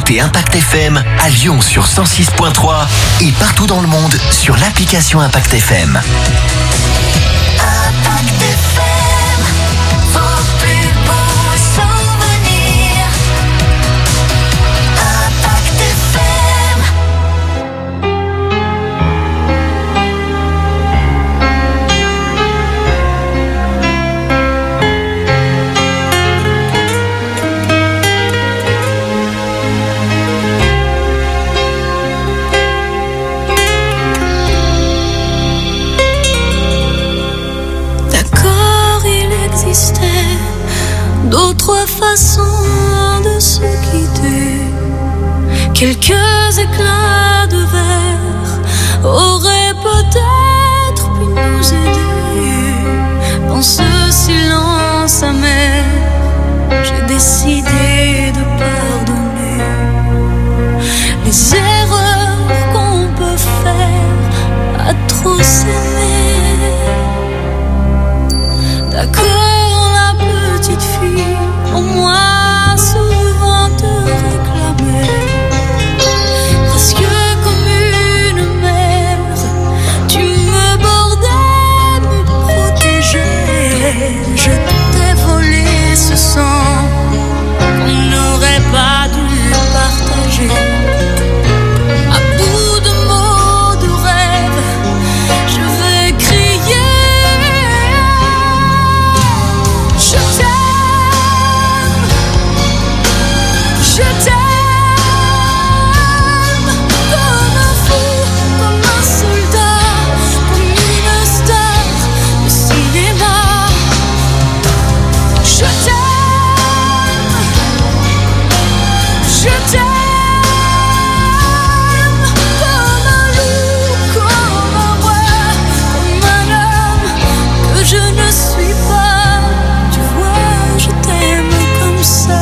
Écoutez Impact FM à Lyon sur 106.3 et partout dans le monde sur l'application Impact FM. Impact FM, vos plus beaux souvenirs. Impact FM. D'autres façons de se quitter, quelques éclats de verre auraient peut-être pu nous aider. Dans ce silence amer, j'ai décidé de pardonner les erreurs qu'on peut faire à trop s'aimer. D'accord, petite fille, au moins souvent te réclamer, presque comme une mère, tu me bordais, me protégeais. Je t'ai volé ce sang qu'on n'aurait pas dû partager. À bout de mots, de rêves, je vais crier. Je t'aime comme un fou, comme un soldat, comme une star de cinéma. Je t'aime comme un loup, comme un roi, comme un homme que je ne suis pas. Tu vois, je t'aime comme ça.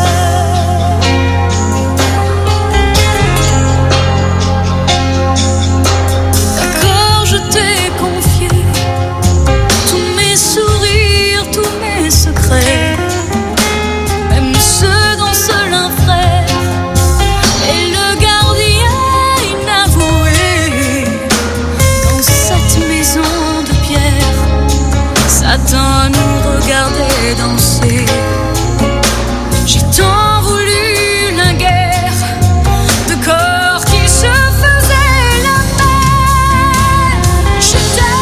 Même ceux dont seul un frère est le gardien inavoué. Dans cette maison de pierre, Satan nous regardait danser. J'ai tant voulu la guerre de corps qui se faisaient la paix. Je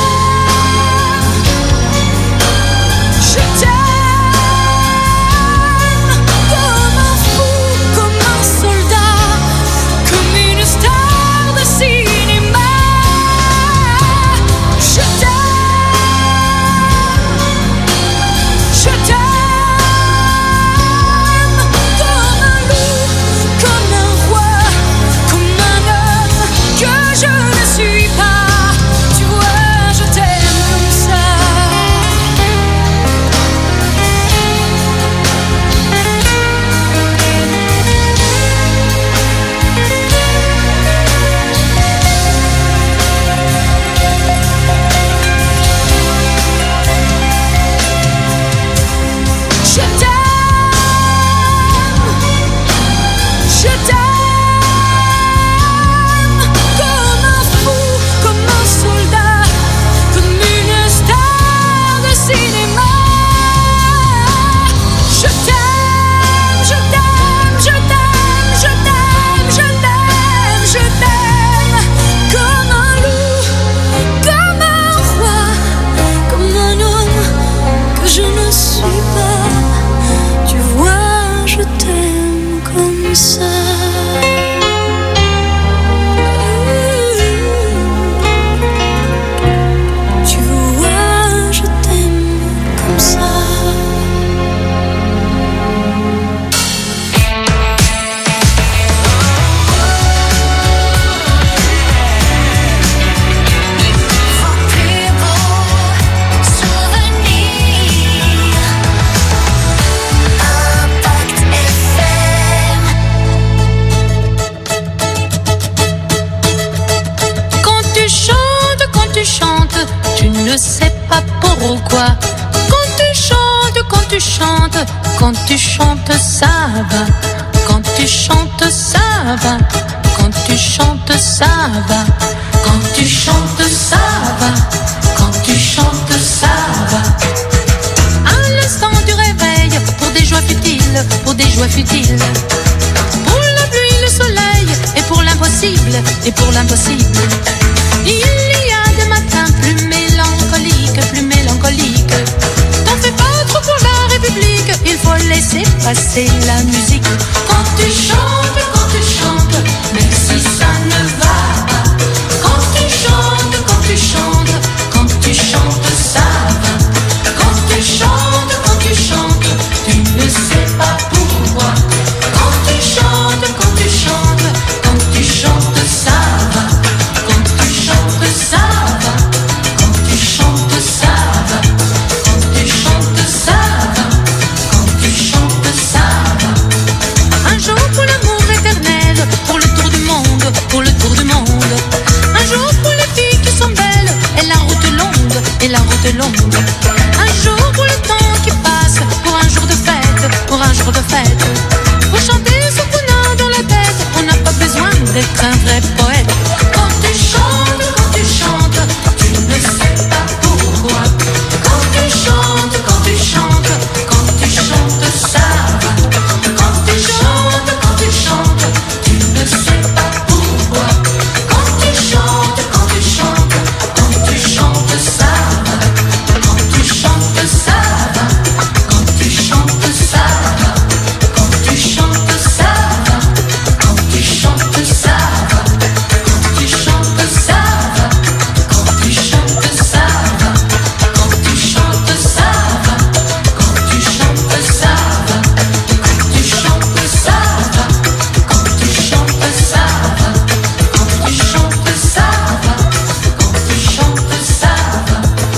t'aime. Comme un fou, comme un soldat, comme une star de cinéma. Je t'aime comme un loup, comme un roi, comme un homme que je ne suis pas. Tu vois, je t'aime comme ça. Je t'aime comme un fou, comme un soldat, comme une star de cinéma. Je t'aime, je t'aime, je t'aime, je t'aime, je t'aime, je t'aime comme un loup, comme un roi, comme un homme que je ne suis pas. Tu vois, je t'aime comme ça. Tu vois, je t'aime comme ça. Vos plus beaux souvenirs. Impact FM. Quand tu ne sais pas pourquoi. Quand tu chantes, ça va. Quand tu chantes, ça va. Quand tu chantes, ça va. Quand tu chantes, ça va. Quand tu chantes, ça va. À l'instant du réveil, pour des joies futiles, pour des joies futiles. Pour la pluie, le soleil, et pour l'impossible, et pour l'impossible. Il y a des matins plus mélancoliques, plus mélancoliques. T'en fais pas trop pour la République, il faut laisser passer la musique. Quand tu chantes, même si ça ne va pas. Quand tu chantes, ça va. Quand tu chantes, tu ne sais pas pourquoi. Quand tu chantes, ça va. Quand tu chantes, ça va. Quand tu chantes, ça va. Quand tu chantes, ça va. Quand tu chantes, ça va. Un jour pour l'amour éternel, pour le tour du monde, pour le tour du monde. Un jour pour les filles qui sont belles, et la route longue, et la route longue. Un jour pour le temps qui passe, pour un jour de fête, pour un jour de fête. Pour chanter ce qu'on a dans la tête, on n'a pas besoin d'être un vrai poète. Quand tu chantes, tu ne sais pas pourquoi. Quand tu chantes, ça va. Quand tu chantes, tu ne sais pas pourquoi. Quand tu chantes, ça va. Quand tu chantes, ça va. Quand tu chantes, ça va. Quand tu chantes, ça va. Quand tu chantes, ça va. Quand tu chantes, ça va. Quand tu chantes, ça va. Quand tu chantes, ça va. Quand tu chantes, ça va. Quand tu chantes, ça va. Quand tu chantes, ça va. Quand tu chantes, ça va. Quand tu chantes, ça va.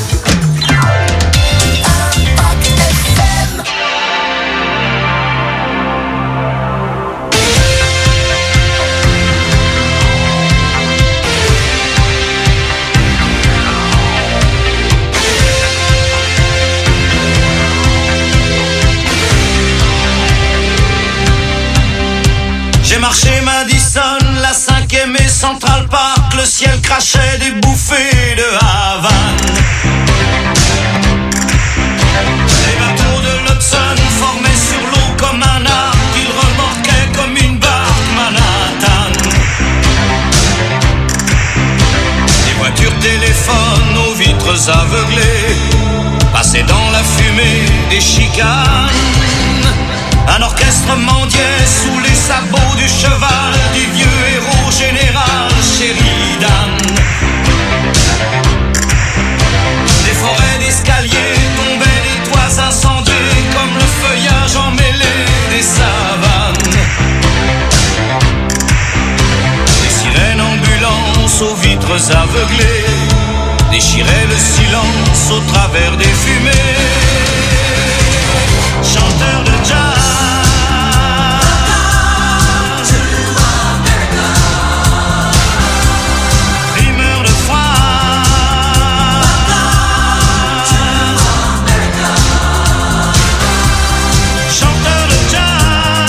J'ai marché Madison, la 5e et Central Park, le ciel crachait des bouffées de Havane. Les bateaux de l'Hudson formaient sur l'eau comme un arc, ils remorquaient comme une barque Manhattan. Des voitures téléphones aux vitres aveuglées passaient dans la fumée des chicanes. Un orchestre mendiait sous les sabots du cheval du vieux héros général Sheridan. Des forêts d'escaliers tombaient des toits incendiés comme le feuillage emmêlé des savanes. Des sirènes ambulances aux vitres aveuglées déchiraient le silence au travers des fumées. Chanteur de jazz, rimeur de froid, chanteur de jazz,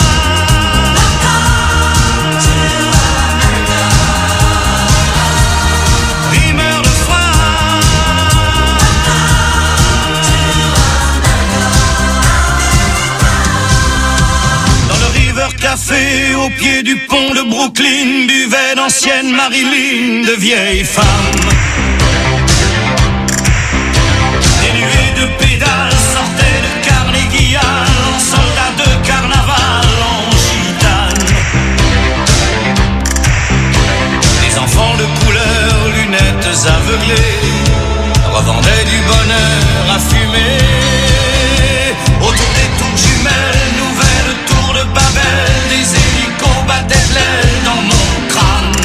rimeur de froid. Café au pied du pont de Brooklyn buvaient d'anciennes Marilyn, de vieilles femmes. Des nuées de pédales sortaient de Carnegie Hall en soldats de carnaval en gitane. Des enfants de couleur, lunettes aveuglées, revendaient du bonheur à fumer. Autour des tours jumelles, nouvelles tours de Babel, des hélicos battaient de l'aile dans mon crâne.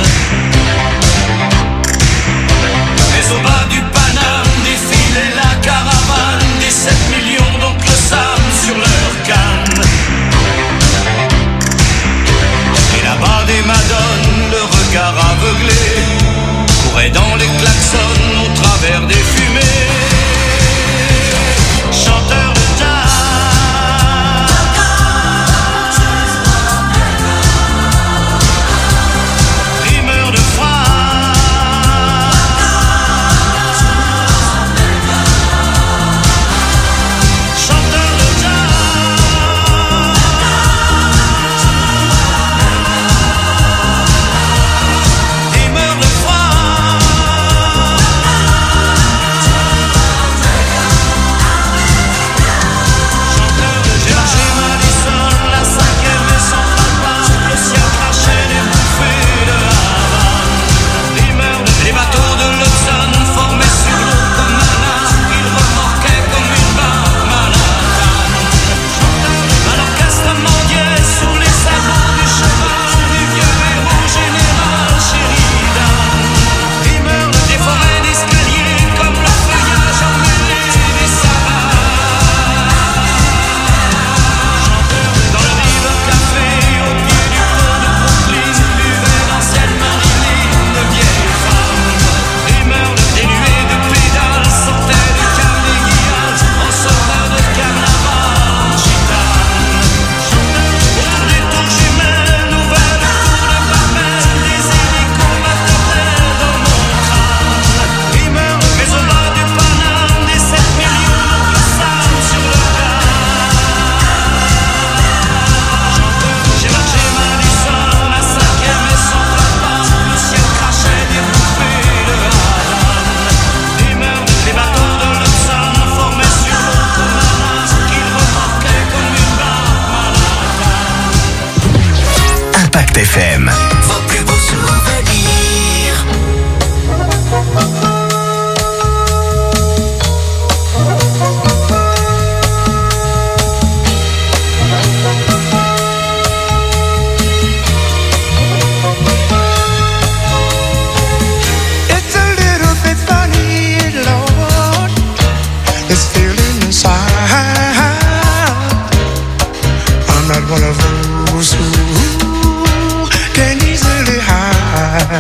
Mais au bas du Paname défilait la caravane des 7 millions d'oncles Sam sur leur canne. Et là-bas des madones, le regard aveuglé, couraient dans les klaxons au travers des fumées. Chanteur de jazz,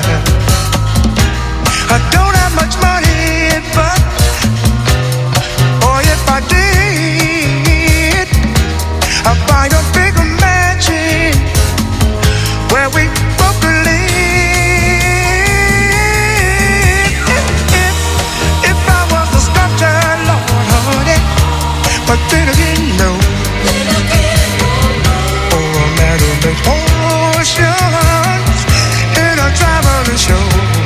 I don't have much money, but oh, if I did, I'd buy a bigger mansion where we both could live. If I was a sculptor, Lord, honey, but then again, no. Or a man who makes potions in a traveling show.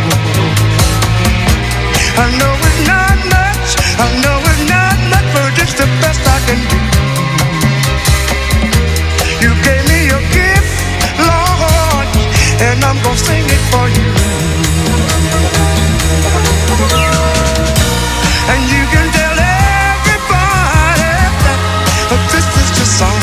I know it's not much, I know it's not much, but it's the best I can do. You gave me a gift, Lord, and I'm gonna sing it for you. And you can tell everybody that this is your song.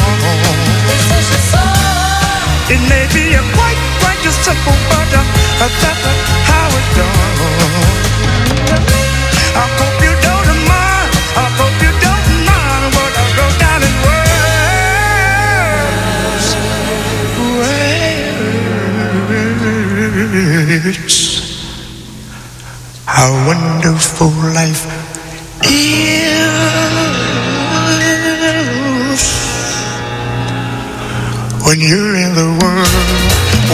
It may be a quite a simple, but that's how it's done. I hope you don't mind, I hope you don't mind what I wrote down in words. How wonderful life is when you're in the world.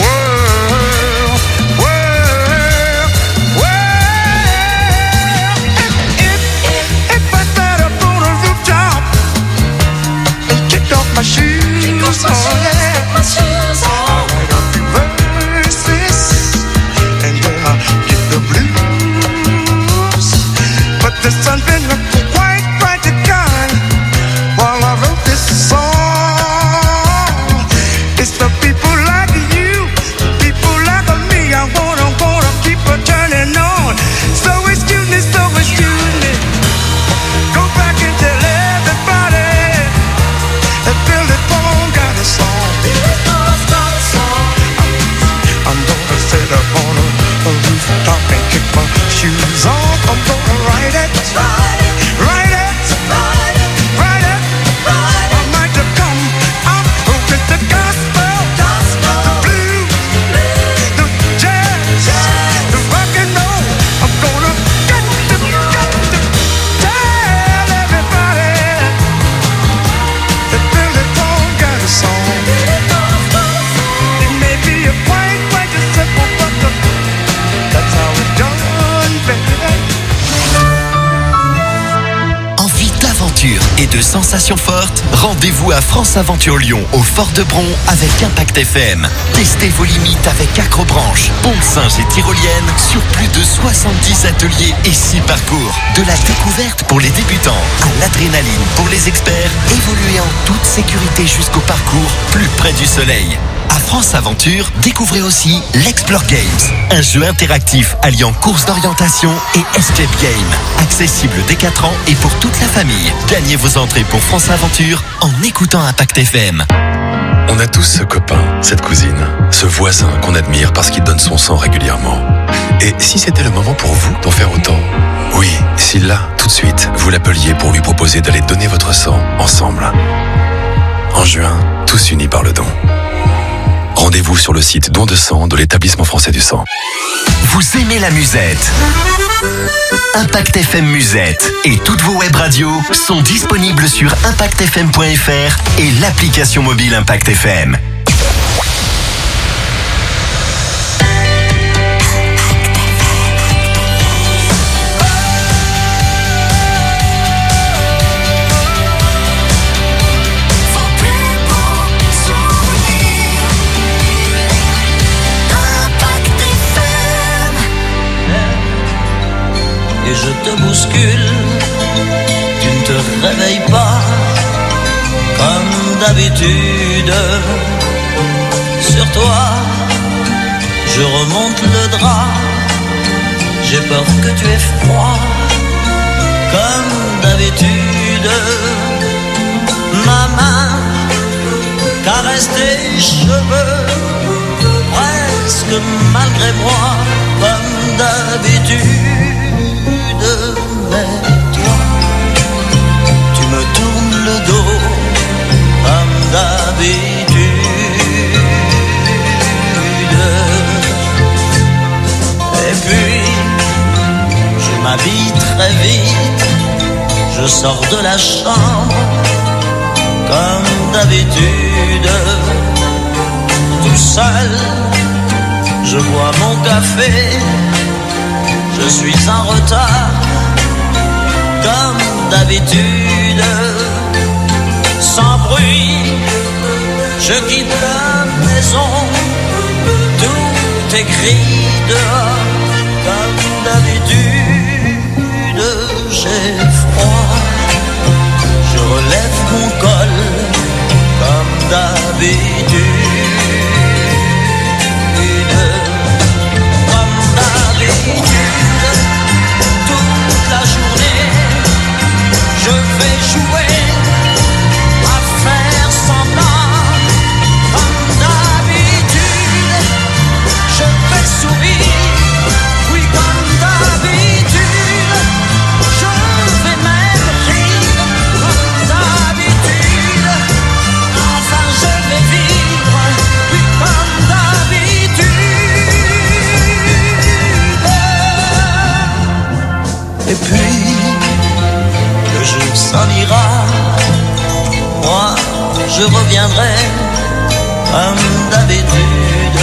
My shoes on, yeah. I write a few verses and then I get the blues. But the sun's been quite bright to kind while I wrote this song. It's the people like you, people like me. I wanna keep her turning on. So excuse me, go back and tell everybody that Billy Paul got a song. I'm gonna sit up on a rooftop and kick my shoes off. I'm gonna write it. I might have come out with the gospel, the blues, the jazz, the rock and roll. I'm gonna get to tell everybody that Billy Paul got a song. It may be a quite a simple, but that's how it's done, baby. Envie d'aventure et de sensations fortes? Rendez-vous à France Aventure Lyon au Fort de Bron avec Impact FM. Testez vos limites avec Acrobranche, pompe singe et tyrolienne sur plus de 70 ateliers et 6 parcours. De la découverte pour les débutants à l'adrénaline pour les experts. Évoluez en toute sécurité jusqu'au parcours plus près du soleil. À France Aventure, découvrez aussi l'Explore Games, un jeu interactif alliant course d'orientation et escape game. Accessible dès 4 ans et pour toute la famille. Gagnez vos entrées pour France Aventure en écoutant Impact FM. On a tous ce copain, cette cousine, ce voisin qu'on admire parce qu'il donne son sang régulièrement. Et si c'était le moment pour vous d'en faire autant? Oui, si là, tout de suite, vous l'appeliez pour lui proposer d'aller donner votre sang ensemble. En juin, tous unis par le don. Rendez-vous sur le site Don de sang de l'Établissement français du sang. Vous aimez la musette? Impact FM Musette et toutes vos web radios sont disponibles sur impactfm.fr et l'application mobile Impact FM. Et je te bouscule, tu ne te réveilles pas comme d'habitude. Sur toi, je remonte le drap, j'ai peur que tu aies froid comme d'habitude. Ma main caresse tes cheveux, presque malgré moi comme d'habitude. Mais toi, tu me tournes le dos comme d'habitude. m'habille très vite, je sors de la chambre comme d'habitude, tout seul, je bois mon café, je suis en retard comme d'habitude, sans bruit, je quitte la maison, tout est gris dehors comme d'habitude, j'ai froid, je relève mon col comme d'habitude, comme d'habitude, toute la journée, je vais jouer à faire semblant, comme d'habitude, je vais sourire, oui comme d'habitude, je vais même rire, comme d'habitude, enfin je vais vivre, oui comme d'habitude. Et puis, le jour s'en ira, moi je reviendrai comme d'habitude.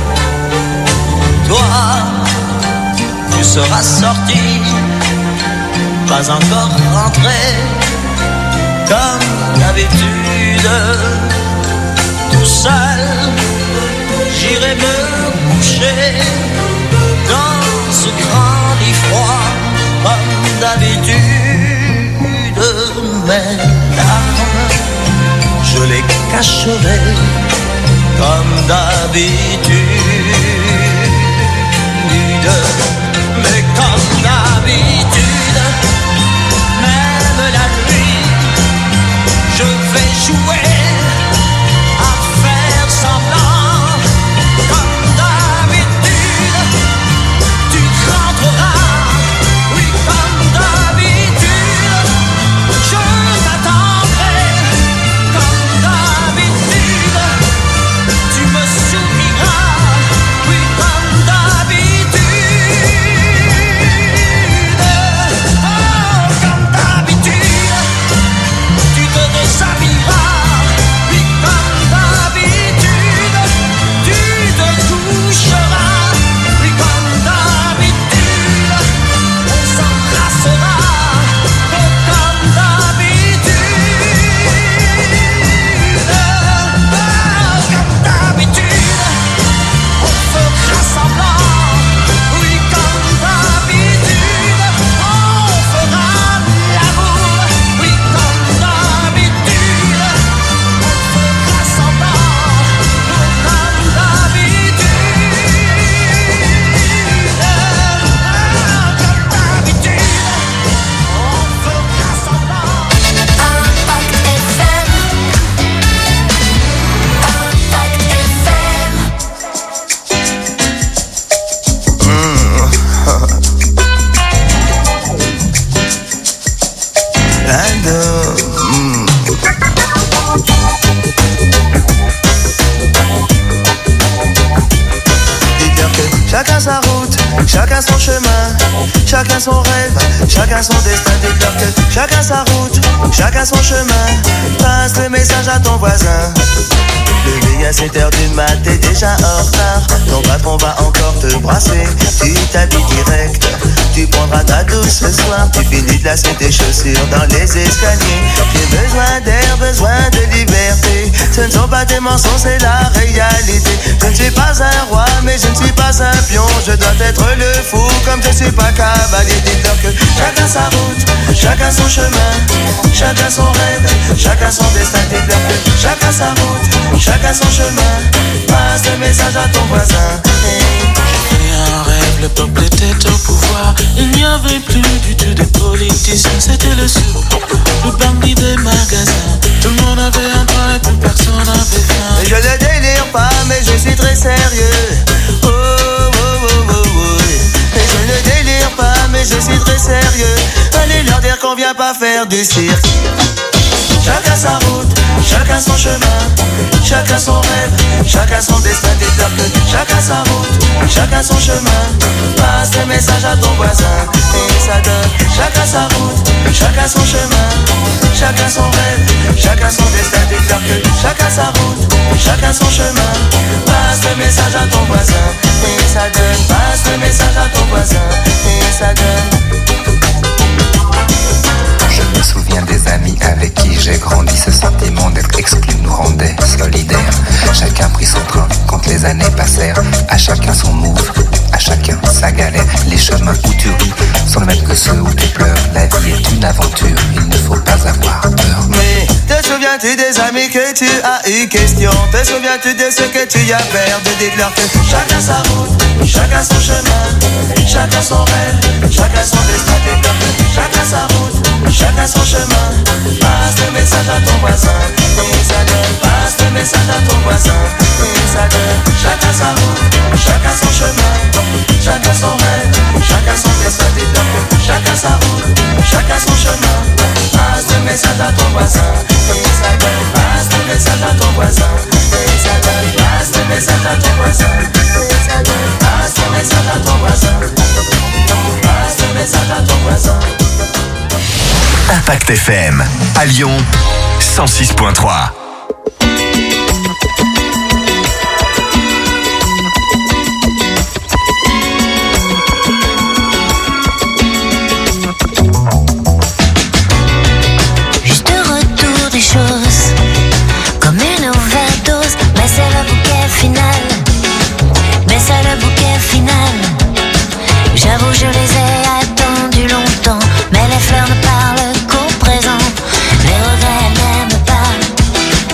Toi, tu seras sorti, pas encore rentré, comme d'habitude. Tout seul, j'irai me coucher dans ce grand lit froid, comme d'habitude. Mes larmes, je les cacherai comme d'habitude. Mais comme d'habitude, même la nuit, je vais jouer à faire semblant, comme d'habitude. Tu rentreras, oui comme d'habitude, je t'attendrai comme d'habitude. Tu me souriras, oui comme d'habitude. Oh, comme d'habitude. Tu te déshabilleras, oui comme d'habitude. Tu te coucheras, oui comme d'habitude. On s'embrassera, oh, comme d'habitude. Oh, comme d'habitude. On fera semblant, oui comme d'habitude. On fera l'amour, oui comme d'habitude. On fera semblant, oui comme d'habitude. Comme d'habitude, on fera semblant. Impact FM. Impact FM. Dis-leur que chacun sa route, chacun son chemin, chacun son rêve, chacun son destin. Dis-leur que chacun sa route, chacun son chemin. Passe le message à ton voisin. Le gars, 7h du mat, t'es déjà en retard. Ton patron va encore te brasser. Tu t'habilles direct, tu prendras ta douce ce soir. Tu finis de lasser tes chaussures dans les escaliers. J'ai besoin d'air, besoin de liberté. Ce ne sont pas des mensonges, c'est la réalité. Je ne suis pas un roi, mais je ne suis pas un pion. Je dois être le fou, comme je suis pas cavalier. Dis-leur que chacun sa route, chacun son chemin, chacun son rêve, chacun son destin. Dis-leur que chacun sa route, chacun son chemin. Passe le message à ton voisin. Et un rêve, le peuple était au pouvoir. Il n'y avait plus du tout de politiciens. C'était le sou, le bandit des magasins. Tout le monde avait un train et plus personne n'avait faim. Je ne délire pas, mais je suis très sérieux. Oh, oh, oh, oh, oh. Et je ne délire pas, mais je suis très sérieux. Allez leur dire qu'on vient pas faire du cirque. Chacun sa route, chacun son chemin, chacun son rêve, chacun son destin. Dis-leur que chacun sa route, chacun son chemin. Passe le message à ton voisin. Et ça donne. Chacun sa route, chacun son chemin, chacun son rêve, chacun son destin. Déclare que chacun sa route, chacun son chemin. Passe le message à ton voisin et ça donne. Passe le message à ton voisin et ça donne. Je me souviens des amis avec qui j'ai grandi. Ce sentiment d'être exclu nous rendait solidaires. Chacun prit son train quand les années passèrent. À chacun son move, à chacun sa galère. Les chemins où tu ris sont les mêmes que ceux où tu pleures. La vie est une aventure, il ne faut pas avoir peur. Mais te souviens-tu des amis que tu as eu question? Te souviens-tu de ce que tu as perdu? Déclare que chacun sa route, chacun son chemin, chacun son rêve, chacun son destin. Déclare que chacun sa route, chacun son chemin. Passe le message à ton voisin et ça donne. Passe le message à ton voisin et ça donne. Chacun sa route, chacun son chemin, chacun son rêve, chacun son destin. Déclare que chacun sa route, chacun son chemin. Passe le message à ton voisin et ça donne. Passe le message à ton voisin et ça donne. Passe le message à ton voisin et ça donne. Passe le message à ton voisin. Passe le message à ton voisin. Impact FM, à Lyon, 106.3. Juste retour des choses, comme une overdose. Mais c'est le bouquet final. Mais c'est le bouquet final. J'avoue, je les ai attendus longtemps. Mais les fleurs ne parlent qu'au présent. Les regrets n'aiment pas.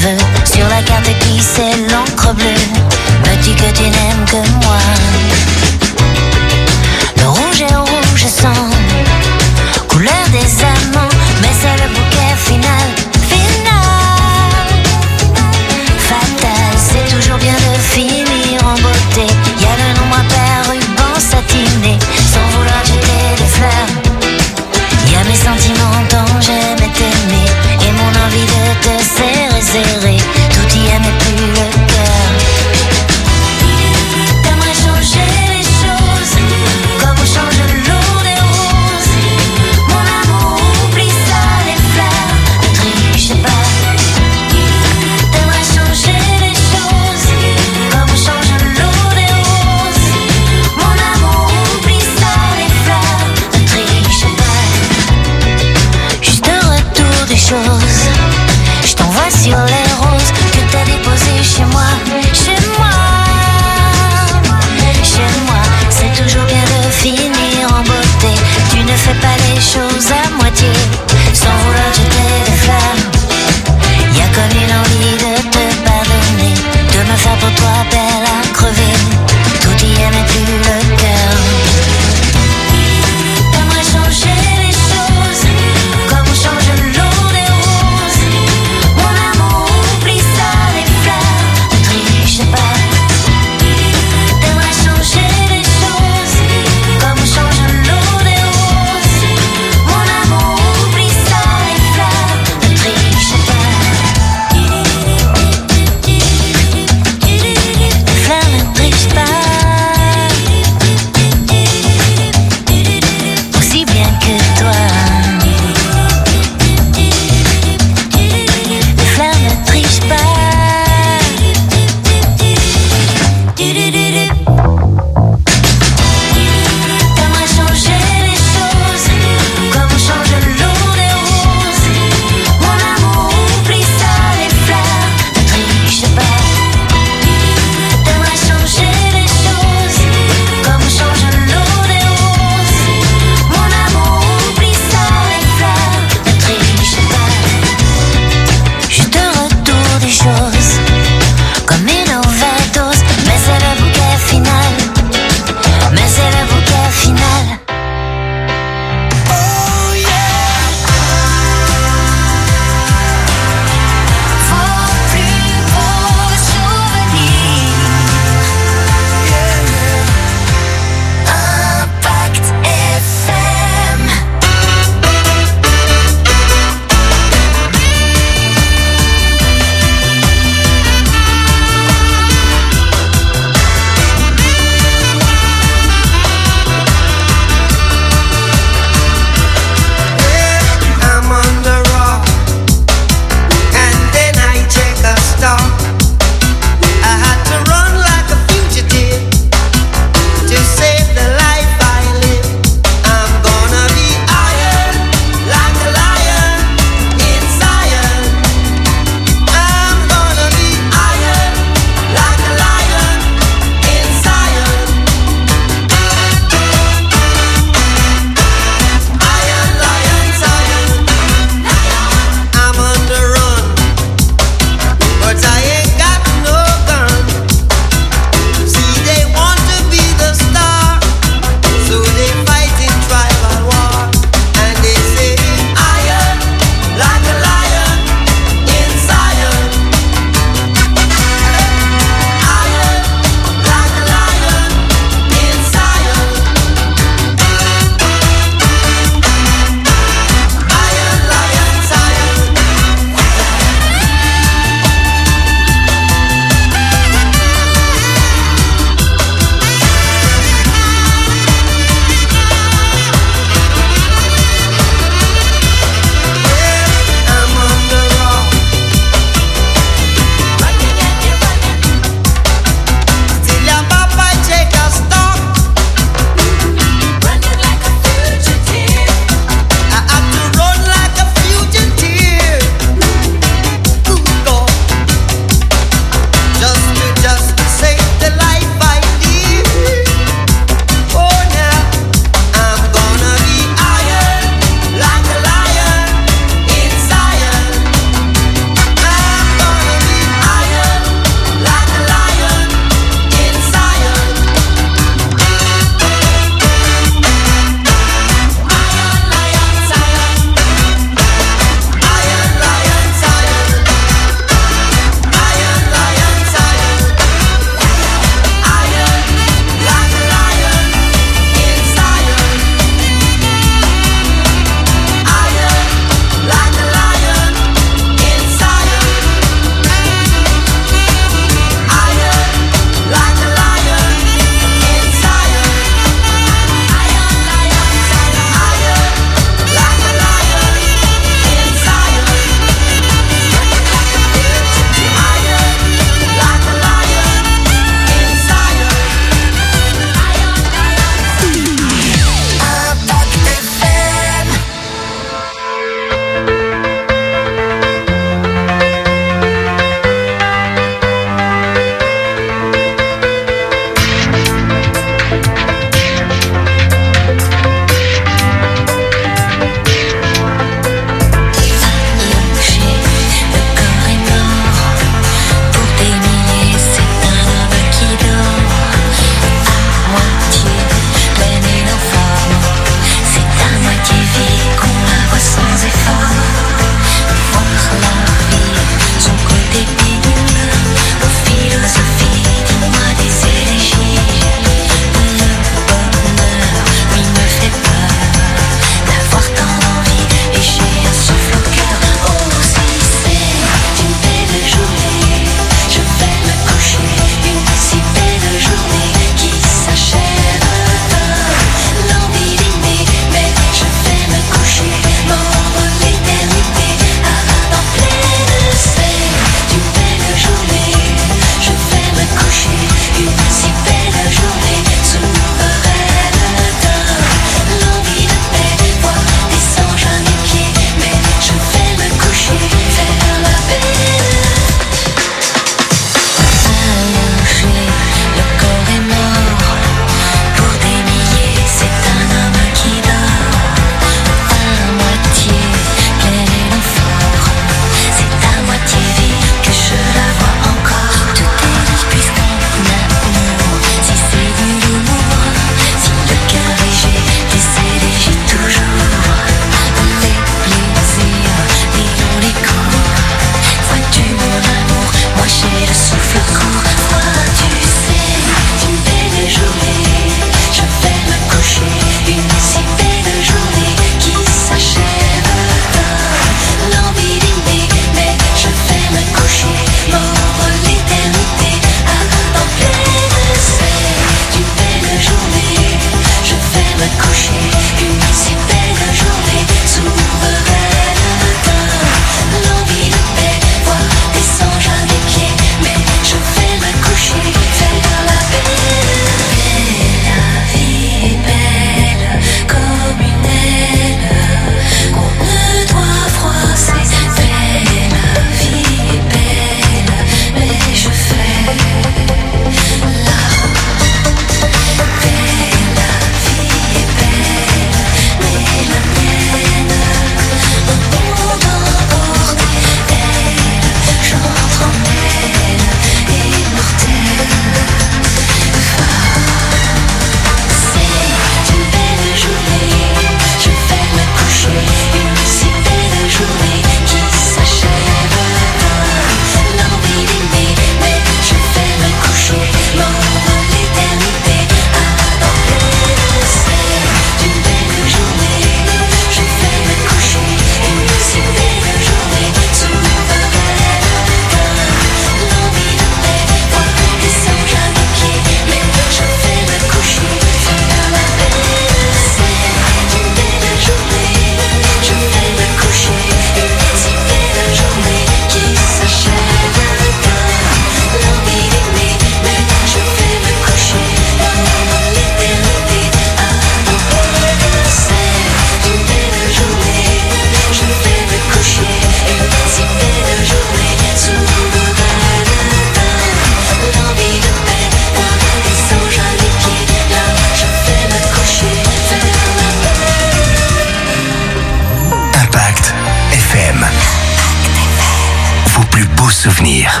souvenirs.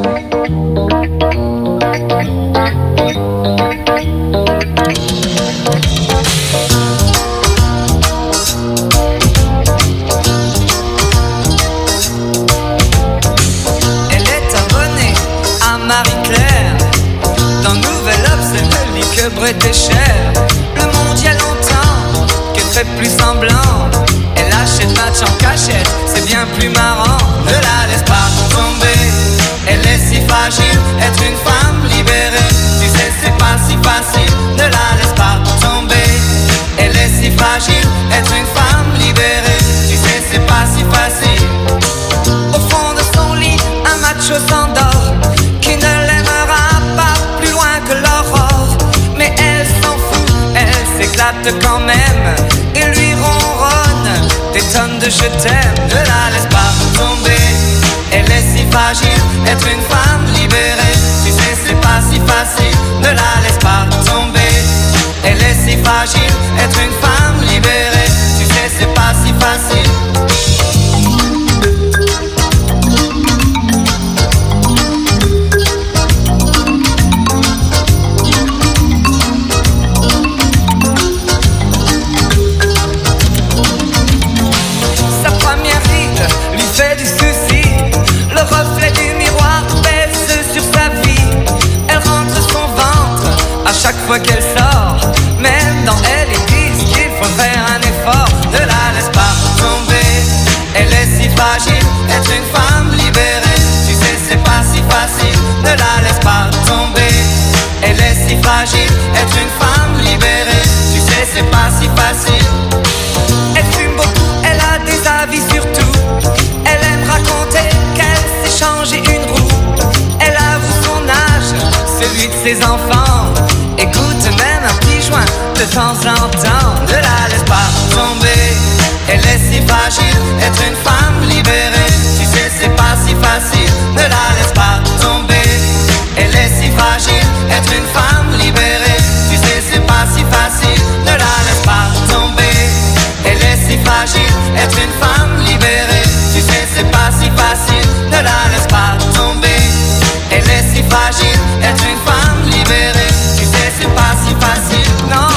Elle est abonnée à Marie-Claire. Dans Nouvel Obs, elle ne lit que Bret et Cher. Le monde y a longtemps qu'elle fait plus semblant. Elle achète match en cachette, c'est bien plus marrant. Ne la laisse pas tomber, elle est si fragile. Être une femme libérée, tu sais c'est pas si facile. Ne la laisse pas tomber, elle est si fragile. Être une femme libérée, tu sais c'est pas si facile. Au fond de son lit, un macho s'endort, qui ne l'aimera pas plus loin que l'aurore. Mais elle s'en fout, elle s'éclate quand même, et lui ronronne des tonnes de je t'aime. Ne la laisse pas tomber, elle est si fragile. Être une femme libérée, tu sais c'est pas si facile. Ne la laisse pas tomber, elle est si fragile. Être une femme libérée, tu sais c'est pas si facile. Sa première ride lui fait du souci. Le reflet du miroir pèse sur sa vie. Elle rentre son ventre à chaque fois qu'elle sort. Même dans elle, ils disent qu'il faut faire un effort. Ne la laisse pas tomber, elle est si fragile. Être une femme libérée, tu sais c'est pas si facile. Ne la laisse pas tomber, elle est si fragile. Être une femme libérée, tu sais c'est pas si facile. Elle fume beaucoup, elle a des avis sur tout. Elle aime raconter qu'elle s'est changé une roue. Elle avoue son âge, celui de ses enfants, et goûte même un petit joint de temps en temps. Ne la laisse pas tomber, elle est si fragile. Être une femme libérée, tu sais c'est pas si facile. Ne la laisse pas tomber, elle est si fragile. Être une femme libérée, tu sais c'est pas si facile. Ne la laisse pas tomber, elle est si fragile. Être une femme libérée, tu sais c'est pas si facile. Ne la laisse pas tomber, elle est si fragile. Être une femme libérée, tu sais c'est pas si facile. Non.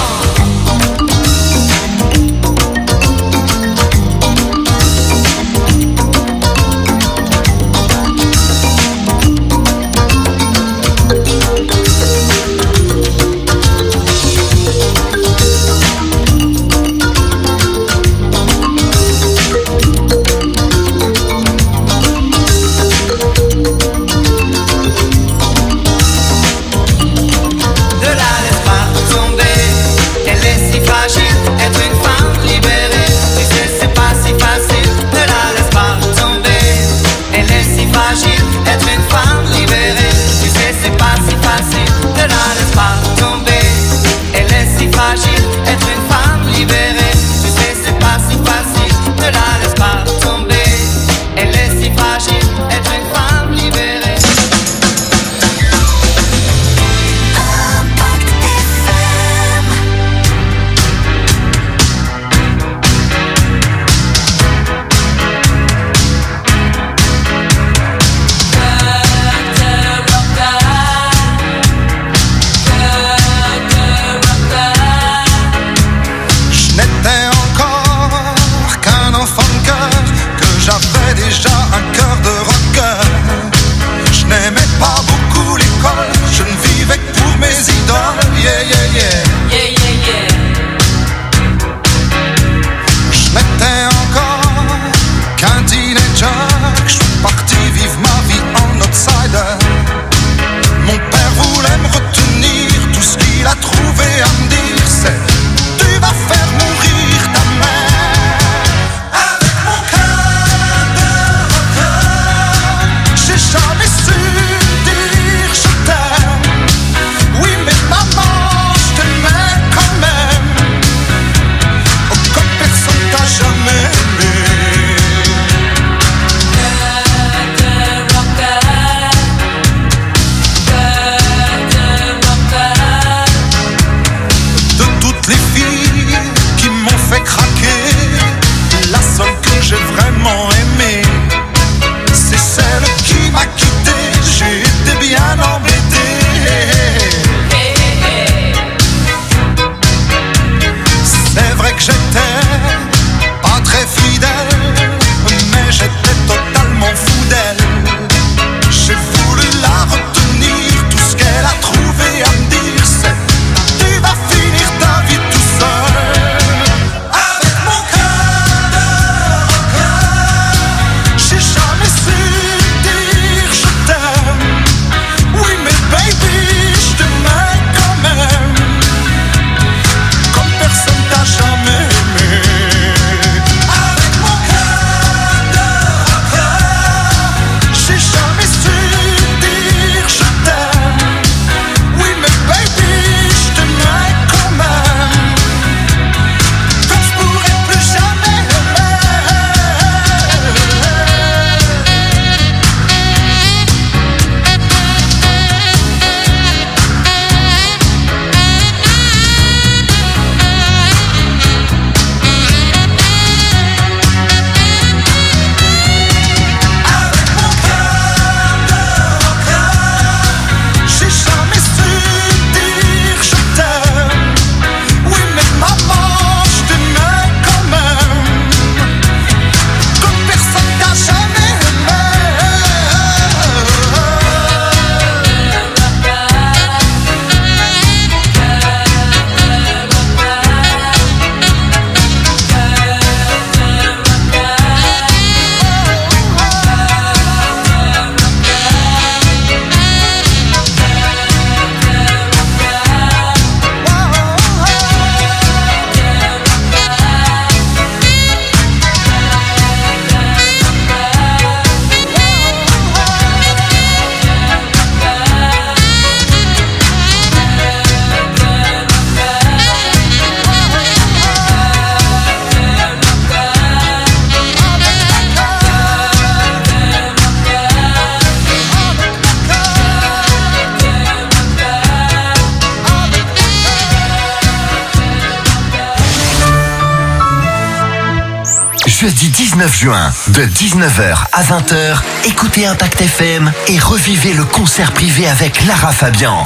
Jeudi 19 juin, de 19h à 20h, écoutez Impact FM et revivez le concert privé avec Lara Fabian.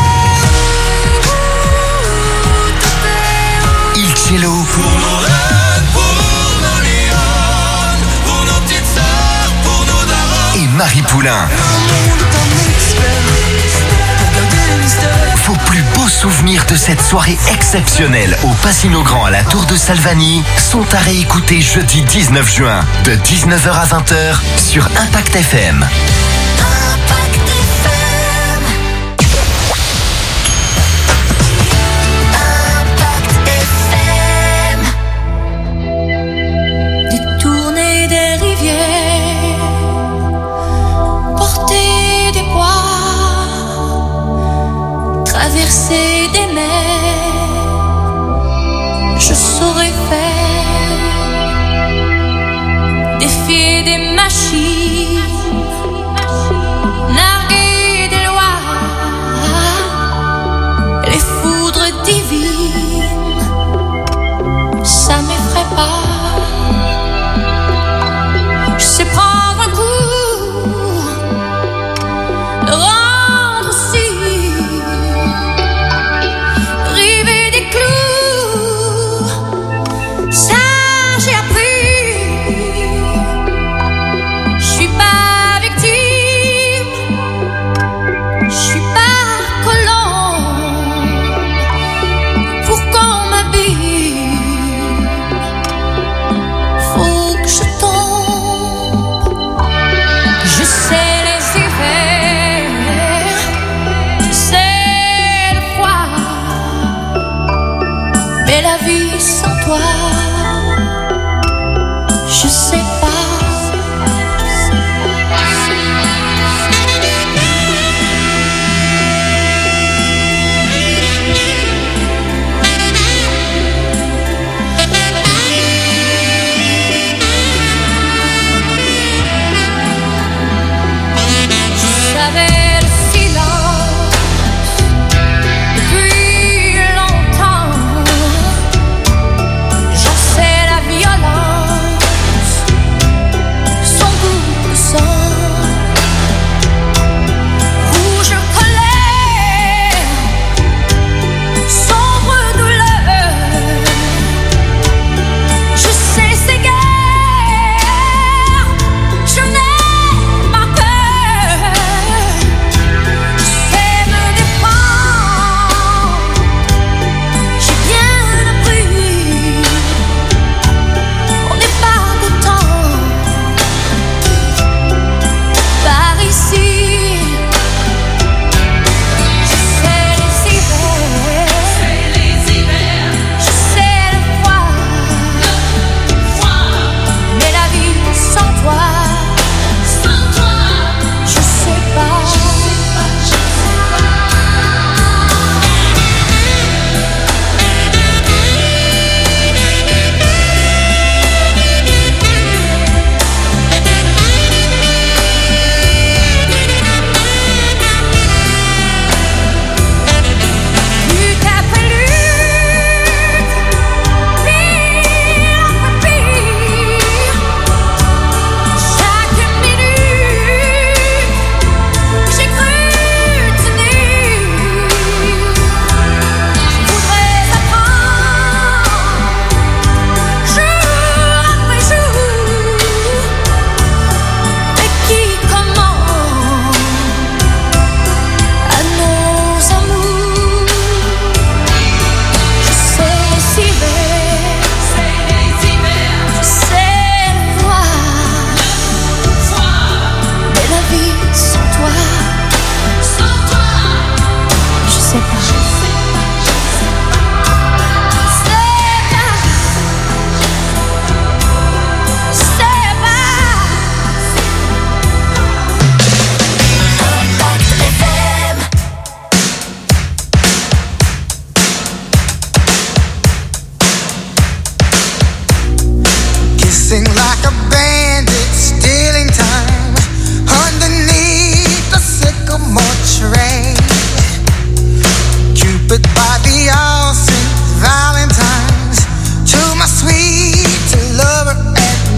Il Cello. Pour nos rêves, pour nos lions, pour nos petites sœurs, pour nos darons. Et Marie Poulain. Vos plus beaux souvenirs de cette soirée exceptionnelle au Casino Grand à la Tour de Salvani sont à réécouter jeudi 19 juin de 19h à 20h sur Impact FM. Détourner des rivières, porter des poids, traverser des mers, je saurais faire, défier des machines, narguer des lois, les foudres divines, ça m'effraie pas. Je sais prendre un coup, le rendre aussi, river des clous, ça j'ai appris. Je suis pas victime, je suis pas colombe pour qu'on m'habille. Faut que je tombe. Je sais les hivers, je sais le froid, mais la vie sans toi, je sais pas. Je savais le silence depuis longtemps. J'en sais la violence, son goût de sang. Rouge colère, sombre douleur. Je sais ces guerres, je n'ai pas peur. Je sais me défendre, j'ai bien appris. On n'est pas content par ici. Je sais les hivers, je sais le froid, mais la vie sans toi, je sais pas. Lutte après lutte, pire après pire, chaque minute j'ai cru tenir. Je voudrais apprendre jour après jour, mais qui commande à nos amours. Je sais les hivers, je sais le froid, mais la vie sans toi, je sais pas. Kissing like a bandit, stealing time underneath the sycamore tree. Cupid by the all St. Valentine's, to my sweet lover at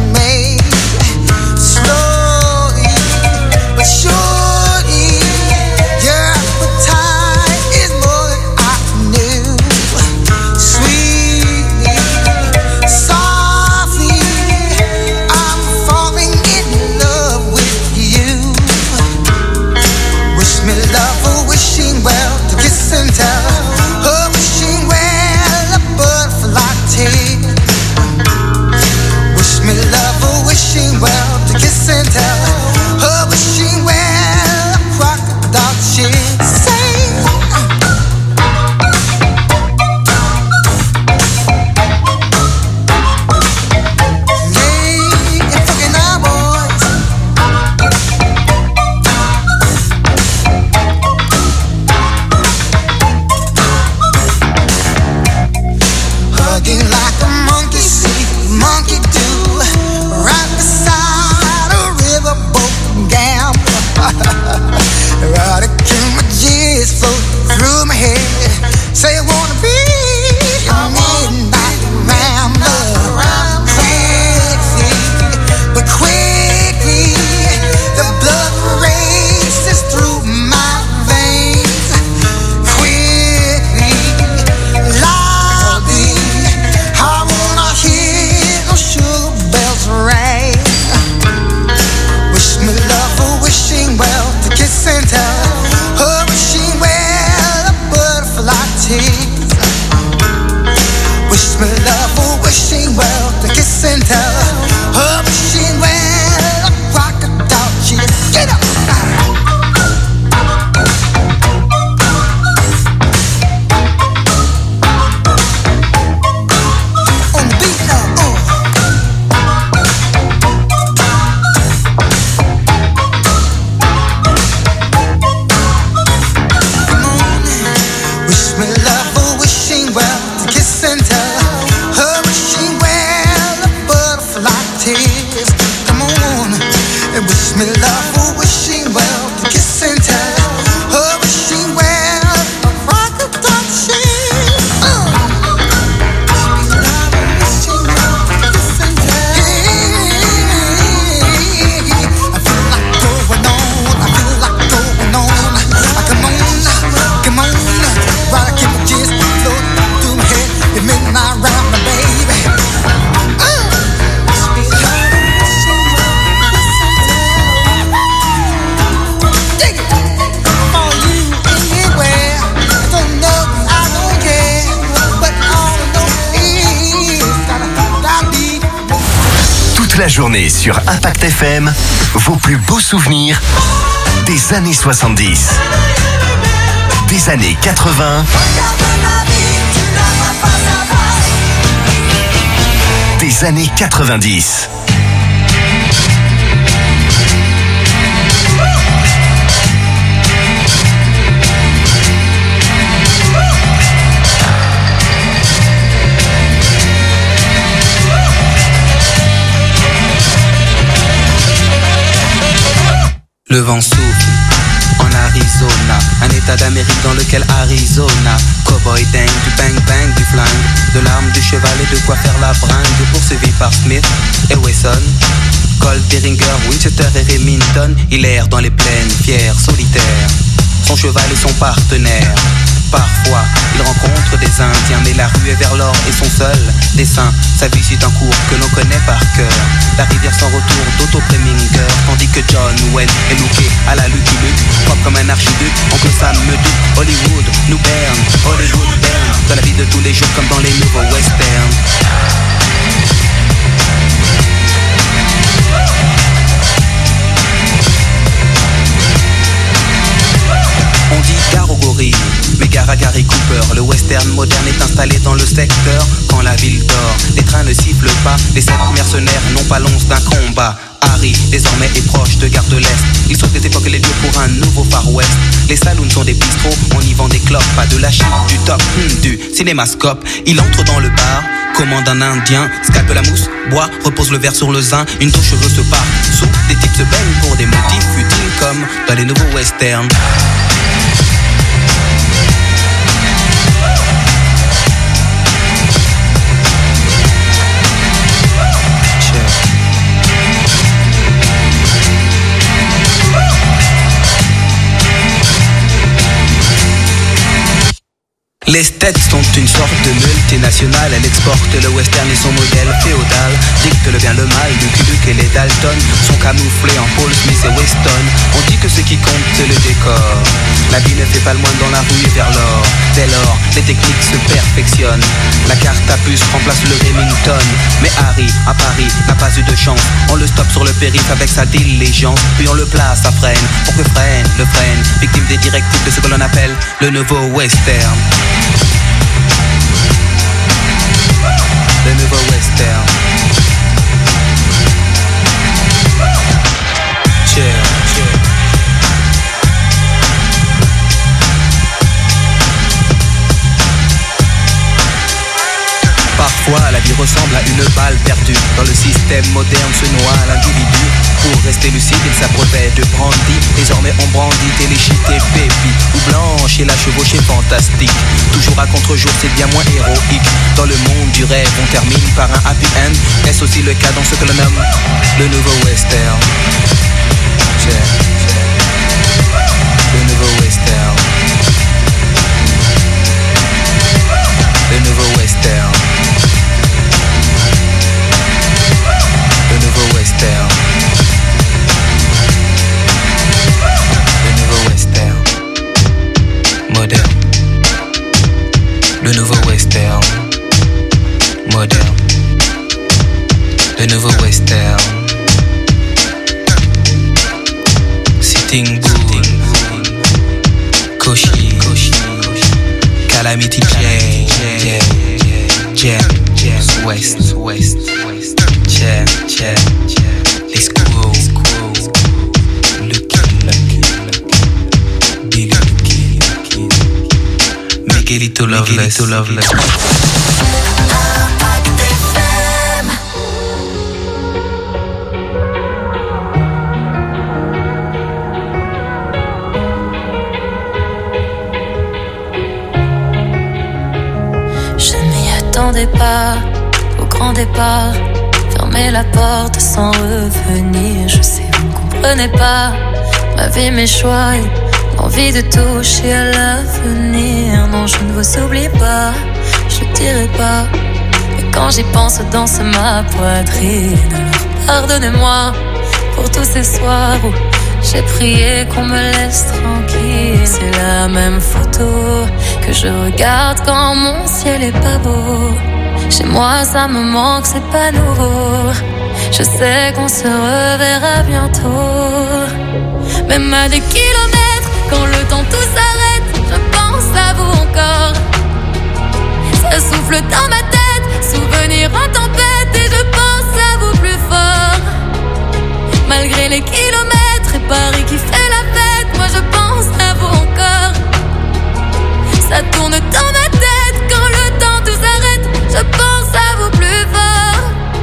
tears. Wish me love, oh wishing well, to kiss and tell. Oh, wishing well, crocodile tears. Get up! Me love for wishing well, to kiss and tell. Oh, wishing well, a crocodile tears. Me love for wishing well, to kiss and tell. I feel like going on, I feel like going on. Come on, right, keep it just float through my head. The midnight round my baby. La journée sur Impact FM, vos plus beaux souvenirs des années 70, des années 80, des années 90. Le vent souffle en Arizona, un état d'Amérique dans lequel Arizona. Cowboy dingue, du bang bang, du flingue, de l'arme, du cheval et de quoi faire la bringue. Poursuivi par Smith et Wesson, Colt, Derringer, Winchester et Remington. Il erre dans les plaines, fier, solitaire, son cheval et son partenaire. Parfois, il rencontre des Indiens, mais la rue est vers l'or et son seul dessin. Sa vie suit un cours que l'on connaît par cœur. La rivière sans retour d'Otto Preminger, tandis que John Wayne est looké à la Lucky Luke, propre comme un archiduc. Oncle Sam me doute, Hollywood nous berne, Hollywood berne, dans la vie de tous les jours comme dans les nouveaux westerns. On dit gare aux gorilles, mais gare à Gary Cooper. Le western moderne est installé dans le secteur. Quand la ville dort, les trains ne sifflent pas. Les 7 mercenaires n'ont pas l'once d'un combat. Harry, désormais, est proche de Gare de l'Est. Il sauve les époques et les lieux pour un nouveau Far West. Les saloons sont des bistrots, on y vend des clopes. Pas de la chip, du top, du cinémascope. Il entre dans le bar, commande un indien, scalpe la mousse, boit, repose le verre sur le zin. Une touche cheveux se part, sous des types se baignent pour des motifs utiles comme dans les nouveaux westerns. Les States sont une sorte de multinationale. Elle exporte le western et son modèle féodal. Dicte le bien, le mal, Lucky Luke et les Dalton sont camouflés en Paul Smith et Weston. On dit que ce qui compte c'est le décor. La vie ne fait pas le moine dans la rue et vers l'or. Dès lors, les techniques se perfectionnent. La carte à puce remplace le Remington. Mais Harry, à Paris, n'a pas eu de chance. On le stoppe sur le périph' avec sa diligence. Puis on le place à freine, pour que freine, le freine. Victime des directives de ce que l'on appelle le nouveau western. Le nouveau western. Parfois la vie ressemble à une balle perdue. Dans le système moderne se noie l'individu. Pour rester lucide il s'abreuvait de brandy. Désormais on brandit téléchite et baby. Ou blanche et la chevauchée fantastique. Toujours à contre-jour c'est bien moins héroïque. Dans le monde du rêve on termine par un happy end. Est-ce aussi le cas dans ce que l'on nomme le nouveau western? Le nouveau western. Le nouveau western. Le nouveau western. Le nouveau western. Moderne. Le nouveau western, moderne. Le nouveau western. Sitting Bull, Koshi, Calamity Jam, West, Jam, les Squirrels, Lucky, Billy Lucky, Miguelito Loveless. Pas au grand départ, fermer la porte sans revenir. Je sais, vous ne comprenez pas ma vie, mes choix et l'envie de toucher à l'avenir. Non, je ne vous oublie pas, je ne dirai pas. Mais quand j'y pense, danse ma poitrine. Alors pardonnez-moi pour tous ces soirs où j'ai prié qu'on me laisse tranquille. C'est la même photo que je regarde quand mon ciel est pas beau. Chez moi ça me manque, c'est pas nouveau. Je sais qu'on se reverra bientôt. Même à des kilomètres, quand le temps tout s'arrête, je pense à vous encore. Ça souffle dans ma tête, souvenir en tempête, et je pense à vous plus fort. Malgré les kilomètres et Paris qui fait la fête, moi je pense à vous encore. Ça tourne dans ma tête quand le temps tout s'arrête, je pense à vous plus fort.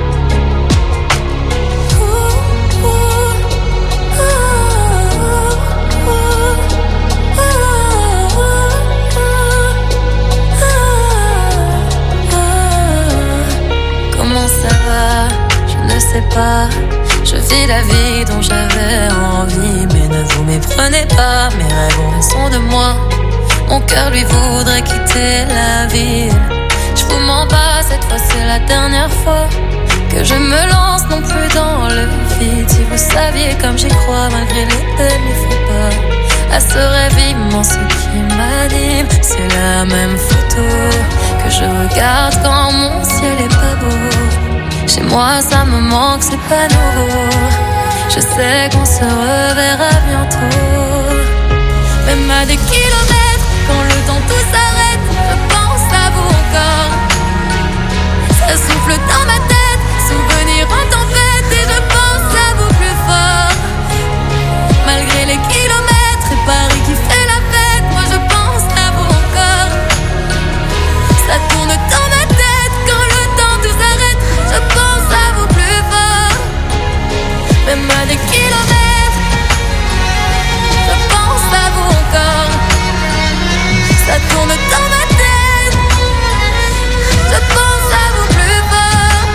Comment ça va? Je ne sais pas. Je vis la vie dont j'avais envie, mais ne vous méprenez pas, mes rêves ont raison de moi. Mon cœur lui voudrait quitter la ville. Je vous mens pas, cette fois c'est la dernière fois que je me lance non plus dans le vide. Si vous saviez comme j'y crois, malgré les peines, il faut pas à ce rêve immense qui m'anime. C'est la même photo que je regarde quand mon ciel est pas beau. Chez moi ça me manque, c'est pas nouveau. Je sais qu'on se reverra bientôt. Même à des kilomètres, quand le temps tout s'arrête, je pense à vous encore. Ça souffle dans ma tête, souvenir en tempête, et je pense à vous plus fort. Malgré les kilomètres et Paris qui fait la fête, moi je pense à vous encore. Ça tourne dans ma tête quand le temps tout s'arrête, je pense à vous plus fort. Même à des kilomètres, je pense à vous encore. Ça tourne dans ma tête, je pense à vous plus fort.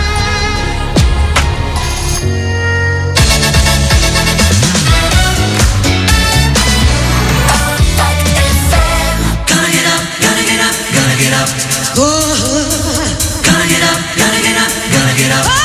Gonna get up, gonna get up, gonna get up. Oh, gonna get up, gonna get up, gonna get up.